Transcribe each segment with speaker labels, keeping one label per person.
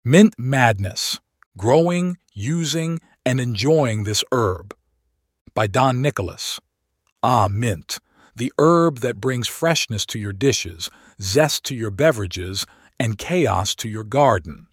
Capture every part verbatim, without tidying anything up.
Speaker 1: Mint Madness: Growing, Using, and Enjoying This Herb by Don Nicholas. Ah, mint, the herb that brings freshness to your dishes, zest to your beverages, and chaos to your garden.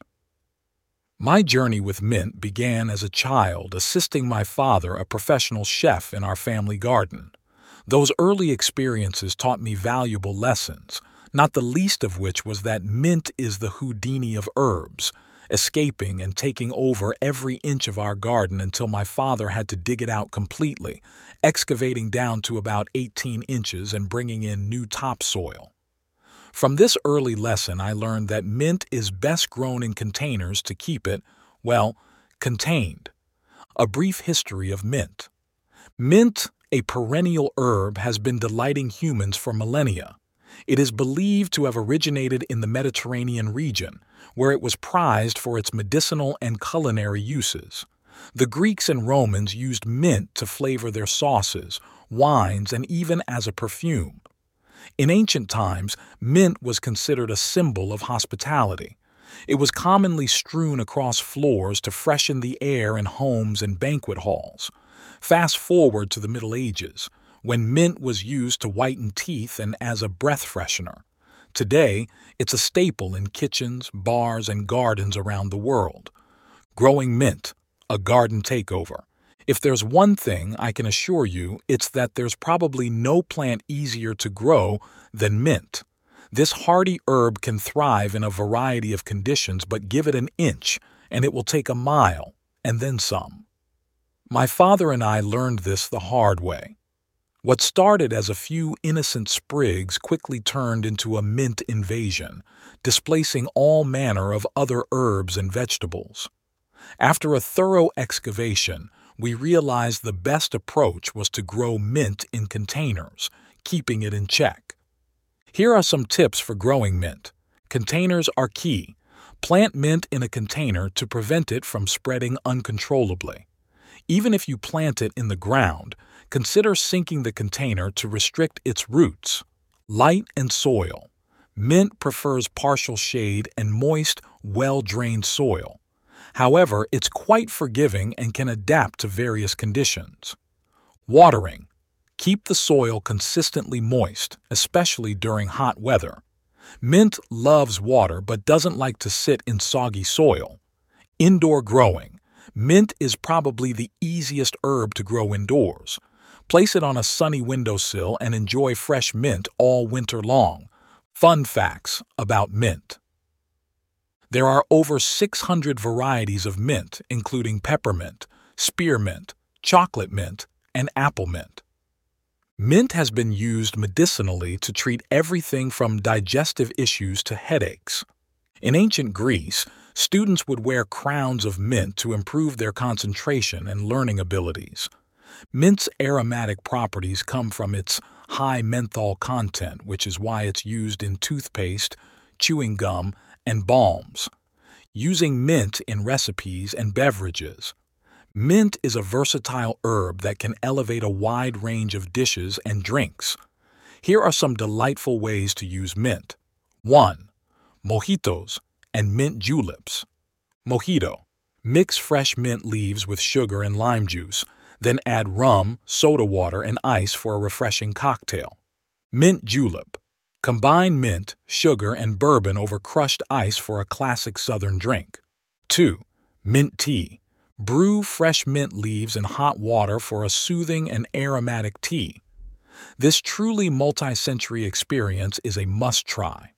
Speaker 1: My journey with mint began as a child assisting my father, a professional chef, in our family garden. Those early experiences taught me valuable lessons, not the least of which was that mint is the Houdini of herbs, escaping and taking over every inch of our garden until my father had to dig it out completely, excavating down to about eighteen inches and bringing in new topsoil. From this early lesson, I learned that mint is best grown in containers to keep it, well, contained. A brief history of mint. Mint, a perennial herb, has been delighting humans for millennia. It is believed to have originated in the Mediterranean region, where it was prized for its medicinal and culinary uses. The Greeks and Romans used mint to flavor their sauces, wines, and even as a perfume. In ancient times, mint was considered a symbol of hospitality. It was commonly strewn across floors to freshen the air in homes and banquet halls. Fast forward to the Middle Ages, when mint was used to whiten teeth and as a breath freshener. Today, it's a staple in kitchens, bars, and gardens around the world. Growing mint, a garden takeover. If there's one thing I can assure you, it's that there's probably no plant easier to grow than mint. This hardy herb can thrive in a variety of conditions, but give it an inch, and it will take a mile, and then some. My father and I learned this the hard way. What started as a few innocent sprigs quickly turned into a mint invasion, displacing all manner of other herbs and vegetables. After a thorough excavation, we realized the best approach was to grow mint in containers, keeping it in check. Here are some tips for growing mint. Containers are key. Plant mint in a container to prevent it from spreading uncontrollably. Even if you plant it in the ground, consider sinking the container to restrict its roots. Light and soil. Mint prefers partial shade and moist, well-drained soil. However, it's quite forgiving and can adapt to various conditions. Watering. Keep the soil consistently moist, especially during hot weather. Mint loves water but doesn't like to sit in soggy soil. Indoor growing. Mint is probably the easiest herb to grow indoors. Place it on a sunny windowsill and enjoy fresh mint all winter long. Fun facts about mint. There are over six hundred varieties of mint, including peppermint, spearmint, chocolate mint, and apple mint. Mint has been used medicinally to treat everything from digestive issues to headaches. In ancient Greece, students would wear crowns of mint to improve their concentration and learning abilities. Mint's aromatic properties come from its high menthol content, which is why it's used in toothpaste, chewing gum, and balms. Using mint in recipes and beverages. Mint is a versatile herb that can elevate a wide range of dishes and drinks. Here are some delightful ways to use mint. one. Mojitos and mint juleps. Mojito. Mix fresh mint leaves with sugar and lime juice, then add rum, soda water, and ice for a refreshing cocktail. Mint julep. Combine mint, sugar, and bourbon over crushed ice for a classic Southern drink. two. Mint tea. Brew fresh mint leaves in hot water for a soothing and aromatic tea. This truly multi-sensory experience is a must-try.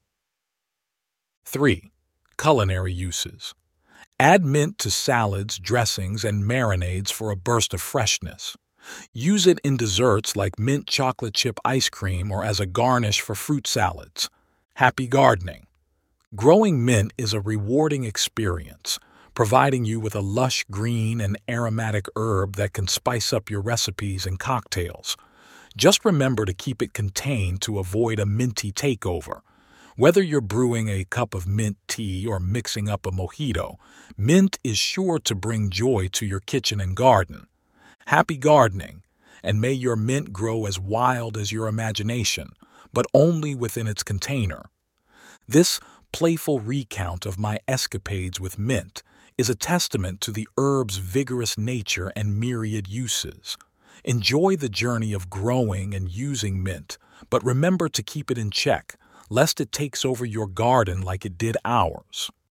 Speaker 1: three. Culinary uses. Add mint to salads, dressings, and marinades for a burst of freshness. Use it in desserts like mint chocolate chip ice cream or as a garnish for fruit salads. Happy gardening. Growing mint is a rewarding experience, providing you with a lush green and aromatic herb that can spice up your recipes and cocktails. Just remember to keep it contained to avoid a minty takeover. Whether you're brewing a cup of mint tea or mixing up a mojito, mint is sure to bring joy to your kitchen and garden. Happy gardening, and may your mint grow as wild as your imagination, but only within its container. This playful recount of my escapades with mint is a testament to the herb's vigorous nature and myriad uses. Enjoy the journey of growing and using mint, but remember to keep it in check, lest it takes over your garden like it did ours.